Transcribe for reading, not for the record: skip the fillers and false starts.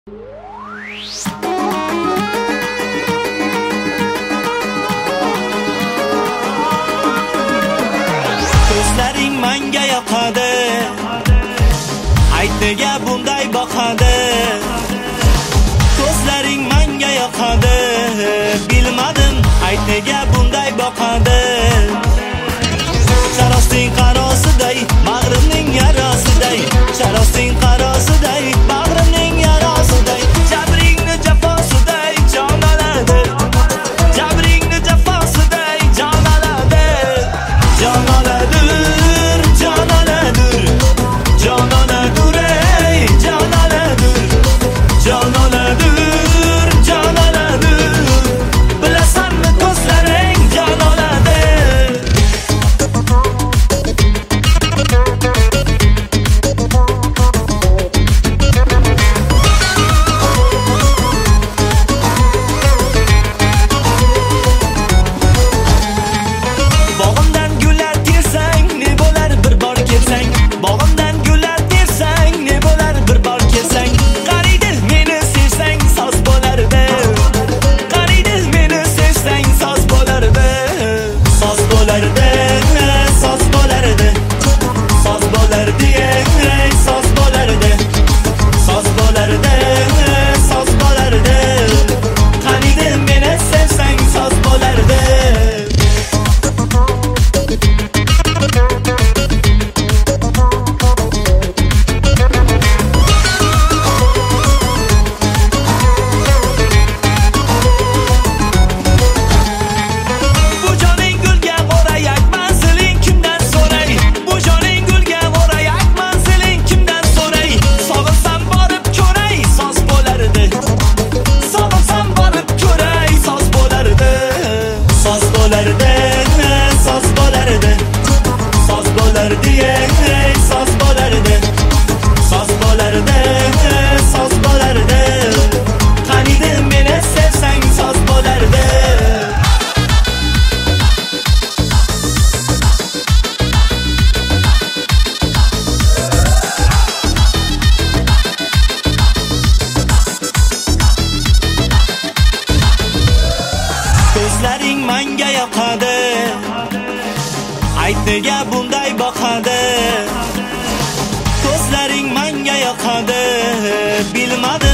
Ko'zlaring menga yoqadi, ayt nega bunday boqadi. Ko'zlaring menga yoqadi, bilmadim, ayt nega bunday boqadi. Charosting qarosiday, bag'rimning yarasiday. Charosting qarosiday, bag'rimning yarasiday. Jabringni jafosiday jon oladi. Jabringni jafosiday jon oladi. Jon oladur, jon oladur. Jon oladur, ey jon oladur. Jon oladur, jon oladur. Bilasanmi ko'zlaring jon oladi. Bog'imdan gullar tersang, ne bo'lar bir bor kelsang. Bog'imdan gullar tersang, ne bo'lar bir bor kelsang. Qariydi meni sevsang, soz bo'lardi. Qariydi meni sevsang, soz bo'lardi. Soz bo'lardi, soz bo'lardi. Soz bo'lardi, ey soz bo'lardi. Soz bo'lardi, soz bo'lardi. Qariydi meni sevsang, soz bo'lardi. Bu joning gulga o'rayak, manziling kimdan so'ray? Bu joning gulga o'rayak, manziling kimdan so'ray? Sog'insam borib ko'ray, soz bo'lardi. Sog'insam borib ko'ray, soz bo'lardi. Soz bo'lardi, soz bo'lardi. Soz bo'lardi, ey soz bo'lardi. Soz bo'lardi, soz bo'lardi. Qaniydi meni sevsang, soz bo'lardi. Ko'zlaring menga yoqadi, ayt nega bunday boqadi. Ko'zlaring menga yoqadi, bilmadim.